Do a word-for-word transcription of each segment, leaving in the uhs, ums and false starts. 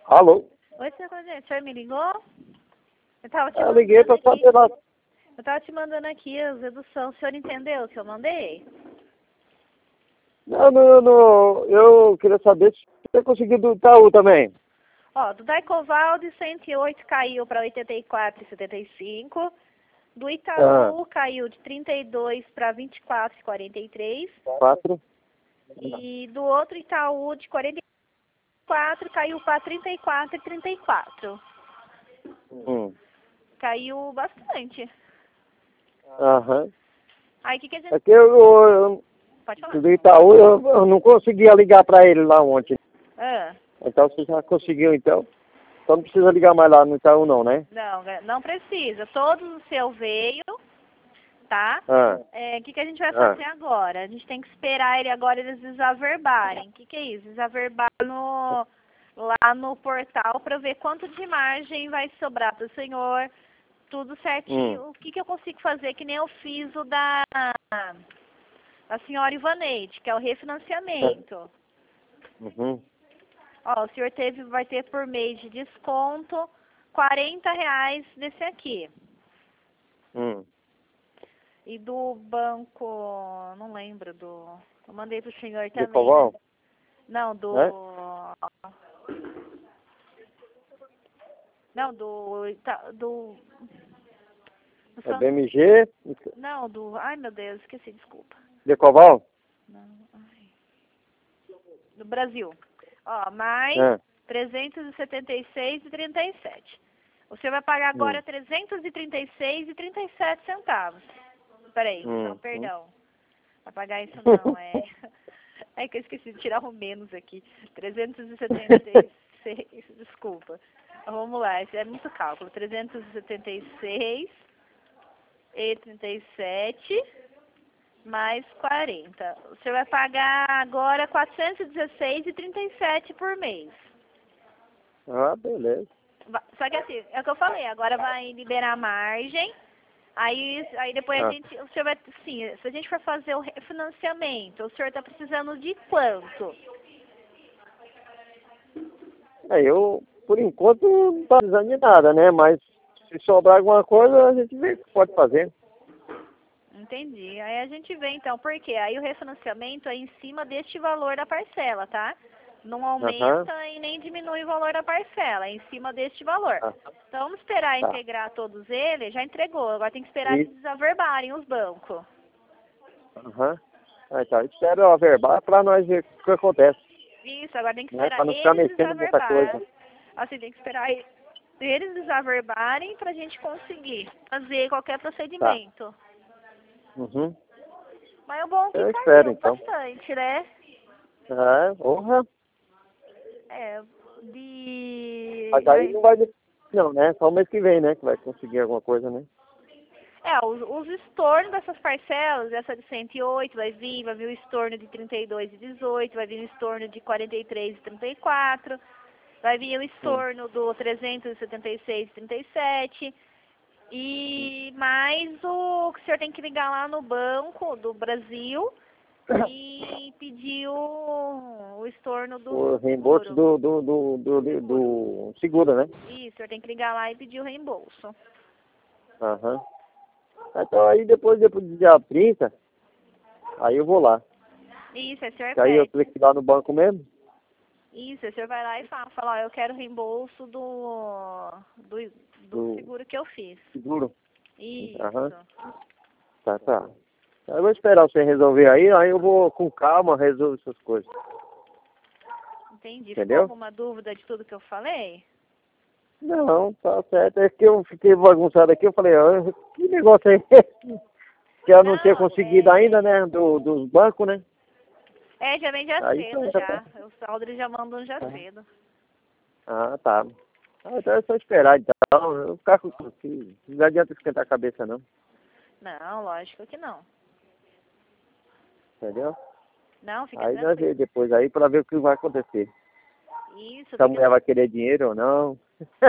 Alô? Oi, senhor Cogente, o senhor me ligou? Eu tava te Eu liguei para mandando aqui. saber lá. Eu tava te mandando aqui as reduções. O senhor entendeu o que eu mandei? Não, não, não, eu queria saber se você conseguiu do Itaú também. Ó, do Daicoval de cento e oito caiu para oitenta e quatro e setenta e cinco. Do Itaú Ah. caiu de trinta e dois para vinte e quatro e quarenta e três. Quatro. E do outro Itaú de quarenta e quatro caiu para trinta e quatro e trinta e quatro. Hum. Caiu bastante. Aham. Aí o que, que a gente... É que eu, eu, Pode falar. eu do Itaú, eu, eu não conseguia ligar para ele lá ontem. Ah, Então você já conseguiu, então. Então não precisa ligar mais lá no Itaú não, né? não, não precisa. Todo o seu veio, tá? Ah. É, o que, que a gente vai Ah. fazer agora? A gente tem que esperar ele agora eles desaverbarem. O que, que é isso? Desaverbar no, lá no portal para ver quanto de margem vai sobrar para o senhor. Tudo certinho. Hum. O que, que eu consigo fazer? Que nem eu fiz o da, da senhora Ivaneide, que é o refinanciamento. Uhum. Ó, o senhor teve, vai ter por mês de desconto quarenta reais desse aqui. Hum. E do banco, não lembro do... Eu mandei pro senhor De também, né? Coval? Não, do... É? Não, do... Ita- Do... do É San- B M G? Não, do... Ai, meu Deus, esqueci, desculpa. De Coval? Não, ai. Do Brasil. Ó, mais É. trezentos e setenta e seis e trinta e sete. O senhor vai pagar agora Hum. trezentos e trinta e seis e trinta e sete centavos. Peraí, Hum. não, perdão. Vai pagar isso não, é... É que eu esqueci de tirar o menos aqui. trezentos e setenta e seis, desculpa. Vamos lá, esse é muito cálculo. trezentos e setenta e seis e trinta e sete mais quarenta. O senhor vai pagar agora quatrocentos e dezesseis e trinta e sete por mês. Ah, beleza. Va- Só que assim, é o que eu falei, agora vai liberar a margem. Aí, aí depois a Ah. gente, o senhor vai, sim, se a gente for fazer o refinanciamento, o senhor está precisando de quanto? É, eu, por enquanto, não tá precisando de nada, né? Mas se sobrar alguma coisa, a gente vê o que pode fazer. Entendi. Aí a gente vê então, por quê? Aí o refinanciamento é em cima deste valor da parcela, tá? Não Aham. aumenta e nem diminui o valor da parcela, é em cima deste valor. Ah, Então vamos esperar tá. integrar todos eles, já entregou, agora tem que esperar eles Isso. desaverbarem os bancos. Aham. Ah, então, espero averbar para nós ver o que acontece, Isso, agora tem que né? esperar Para não ficar eles mexendo em muita desaverbar. coisa. Assim, tem que esperar e- eles desaverbarem pra gente conseguir fazer qualquer Tá. procedimento. Uhum. Mas é bom que Eu espero, caiu então. bastante, né? É, honra. É, de... Mas aí não vai... Não, né? Só o mês que vem, né? Que vai conseguir alguma coisa, né? É, os, os estornos dessas parcelas, essa de cento e oito vai vir, vai vir o estorno de trinta e dois e dezoito, vai vir o estorno de quarenta e três e trinta e quatro, vai vir o estorno do trezentos e setenta e seis e trinta e sete, e mais o que o senhor tem que ligar lá no Banco do Brasil e pedir o, o estorno do O reembolso seguro. do, do, do, do, do, do seguro, né? Isso, o senhor tem que ligar lá e pedir o reembolso. Aham. Então aí depois, depois do dia trinta, aí eu vou lá. Isso, aí o senhor Que aí eu pede. tenho que ir lá no banco mesmo. Isso, aí o senhor vai lá e fala, fala, ó, eu quero reembolso do, do, do Do seguro que eu fiz. seguro. Isso. Aham. Tá, tá. Eu vou esperar você resolver aí, aí eu vou com calma resolver essas coisas. Entendi. Entendeu? Ficou alguma dúvida de tudo que eu falei? Não, tá certo. É que eu fiquei bagunçado aqui, eu falei, ah, que negócio é esse? Que eu não tinha Não, conseguido é... ainda, né? Do, dos bancos, né? É, já vem já Aí cedo, tá, tá. já. O saldo eles já mandam já cedo. Ah, tá. Ah, então é só esperar então. Eu ficar com. Não adianta esquentar a cabeça não. Não, lógico que não. Entendeu? Não, fica Aí nós tranquilo. vemos depois aí pra ver o que vai acontecer. Isso, Se a fica mulher vai tranquilo. querer dinheiro ou não.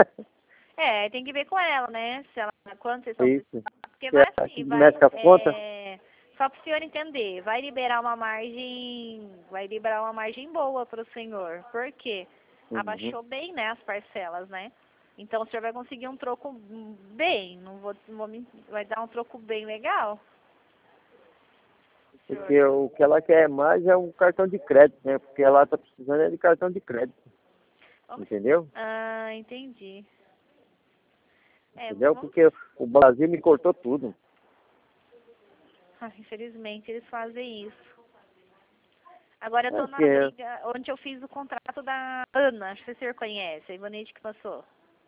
É, tem que ver com ela, né? Se ela, quanto vocês estão Isso. precisando. Porque Que é vai aqui assim, vai... mexe com as contas. É, só para o senhor entender, vai liberar uma margem... Vai liberar uma margem boa para o senhor. Por quê? Uhum. abaixou bem, né, as parcelas, né? Então o senhor vai conseguir um troco bem, não vou, não vou mentir, vai dar um troco bem legal. O senhor- Porque o que ela quer mais é um cartão de crédito, né? Porque ela tá precisando é de cartão de crédito. Vamos- Entendeu? Ah, entendi. É, Entendeu? vamos... Porque o Brasil me cortou tudo. ah, infelizmente eles fazem isso. Agora eu tô É na que é- briga, onde eu fiz o contrato da Ana, acho que o senhor conhece, a Ivonete que passou.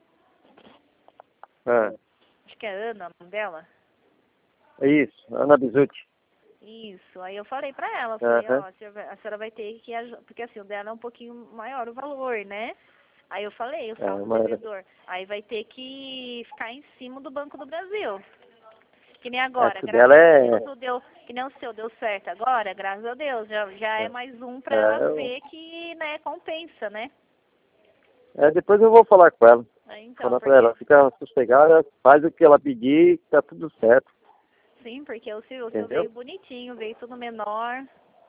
é, Acho que é Ana, o nome dela. é isso, Ana Bizuti. Isso, aí eu falei pra ela, eu falei, Aham. ó, a senhora vai- a senhora vai ter que, aj- porque assim, o dela é um pouquinho maior o valor, né? Aí eu falei, o É, saldo mas- devedor, aí vai ter que ficar em cima do Banco do Brasil. Que nem É, agora, que graças dela a é, Deus, o deu, que nem o seu deu certo agora, graças a Deus, já, já é é, mais um pra é, ela eu- ver que, né, compensa, né? é, depois eu vou falar com ela. Aí, Então, Falar pra porque, ela, fica sossegada, faz o que ela pedir, que tá tudo certo. sim, porque o seu, o seu Entendeu? veio bonitinho, veio tudo menor.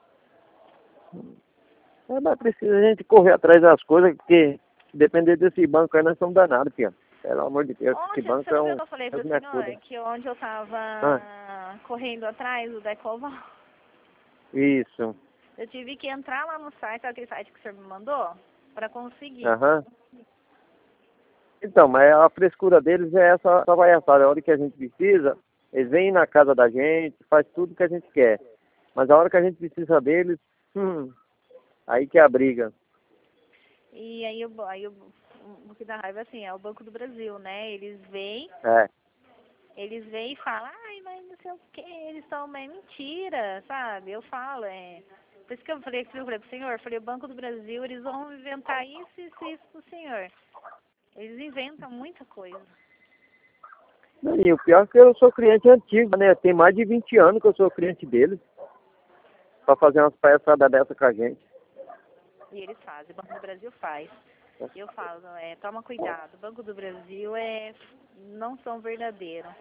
É, mas precisa a gente correr atrás das coisas, porque se depender desse banco aí, nós somos danados, Pia. Pelo amor de Deus, esse Ontem, banco você é não viu um... que eu falei Deus pro me senhor? acuda. Que onde eu tava Ah, correndo atrás do Decoval, isso. eu tive que entrar lá no site, sabe aquele site que o senhor me mandou? Pra conseguir. Aham. Então, mas a frescura deles é essa, essa vaiaçada. A hora que a gente precisa, eles vêm na casa da gente, faz tudo que a gente quer. Mas a hora que a gente precisa deles, hum, aí que é a briga. E aí, o, aí o, o que dá raiva, assim, é o Banco do Brasil, né? Eles vêm, É. eles vêm e falam, ai, mas não sei o que, eles estão, é mentira, sabe? Eu falo, é... Por isso que eu falei, eu falei pro senhor, eu falei, o Banco do Brasil, eles vão inventar isso, isso, isso pro senhor. Eles inventam muita coisa. E o pior é que eu sou cliente antigo, né? Tem mais de vinte anos que eu sou cliente deles. Pra fazer umas palhaçadas dessa com a gente. E eles fazem, o Banco do Brasil faz. E eu falo, é, toma cuidado, o Banco do Brasil é, não são verdadeiros.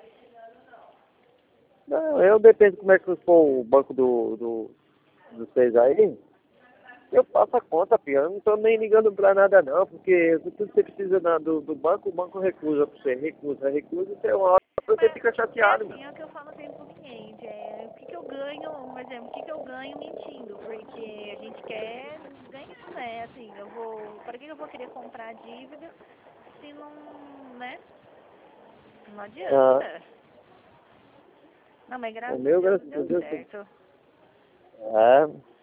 Não, eu dependo como é que for o banco do, do, do vocês aí. Eu faço a conta, Pia. Eu não tô nem ligando pra nada não, porque tudo que você precisa na- do, do banco, o banco recusa pra você. Recusa, recusa, você uma hora você fica É chateado. assim, é o que eu falo sempre pro cliente, é o que, que eu ganho, por exemplo, o que, que eu ganho mentindo, porque a gente quer ganhar, né? Assim, eu vou. Para que eu vou querer comprar dívida se não, né? Não Ah, adianta. Não, mas o graças a meu, Deus graças a deu Deus. certo. É,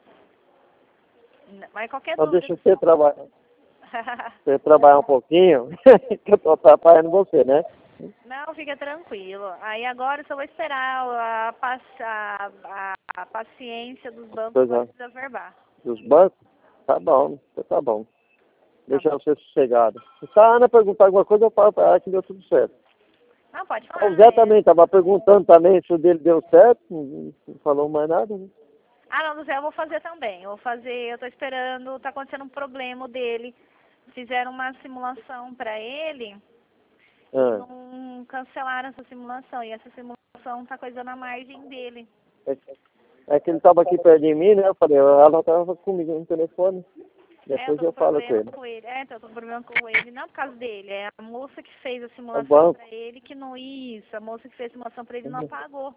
N- Mas qualquer só dúvida. deixa você trabalhar. Você trabalhar um pouquinho, que eu tô atrapalhando você, né? Não, fica tranquilo. Aí agora eu só vou esperar a, paci- a, a, a paciência dos bancos Pois para é. desaverbar. Dos bancos? Tá bom, tá bom. Tá Deixa bom. você sossegado. Se a Ana perguntar alguma coisa, eu falo pra ela que deu tudo certo. Não, pode falar. O Zé é. também estava perguntando também se o dele deu certo, não não falou mais nada, né? Ah, não, do Zé eu vou fazer também. Eu vou fazer, eu tô esperando, tá acontecendo um problema dele. Fizeram uma simulação para ele e Ah, não cancelaram essa simulação. E essa simulação tá coisando a margem dele. é, é que ele estava aqui perto de mim, né? Eu falei, ela estava comigo no telefone. É, eu Depois tô com eu falo com problema ele. com ele. É, então eu tô com problema com ele, não por causa dele. É a moça que fez a O simulação banco. pra ele que não. Isso, a moça que fez a simulação pra ele não apagou.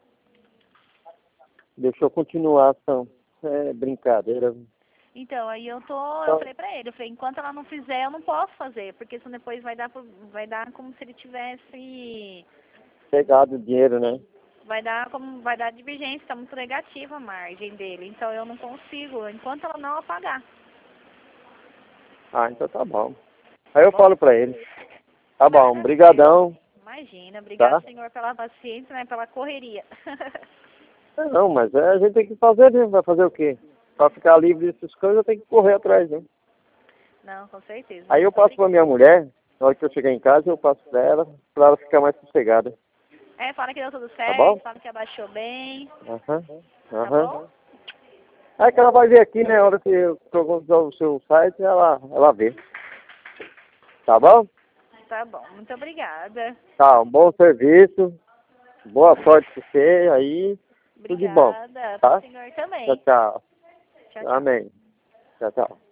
Deixa eu continuar a ação. É brincadeira. Então, aí eu tô, eu Então, falei pra ele, eu falei, enquanto ela não fizer, eu não posso fazer, porque senão depois vai dar, pro- vai dar como se ele tivesse, pegado o dinheiro, né? vai dar como, vai dar divergência, tá muito negativa a margem dele, então eu não consigo, enquanto ela não apagar. Ah, então tá bom. Aí eu Bom? falo pra ele. Tá bom, Maravilha. brigadão. Imagina, obrigado, Tá? senhor, pela paciência, né, pela correria. Não, mas é, a gente tem que fazer, né? Vai fazer o quê? Pra ficar livre dessas coisas, eu tenho que correr atrás, né? Não, com certeza. Aí eu Muito passo pra minha mulher, na hora que eu chegar em casa, eu passo pra ela, pra ela ficar mais sossegada. É, fala que deu tudo Tá certo, bom? fala que abaixou bem, Aham. tá Aham. bom? Aí que ela vai ver aqui, né? Na hora que eu usar o seu site, ela, ela vê. Tá bom? Tá bom, muito obrigada. Tá, um bom serviço. Boa sorte pra você aí. Tudo de bom. Obrigada, Tá? pro senhor também. Tchau, tchau. Tchau, tchau. Amém. Tchau, tchau.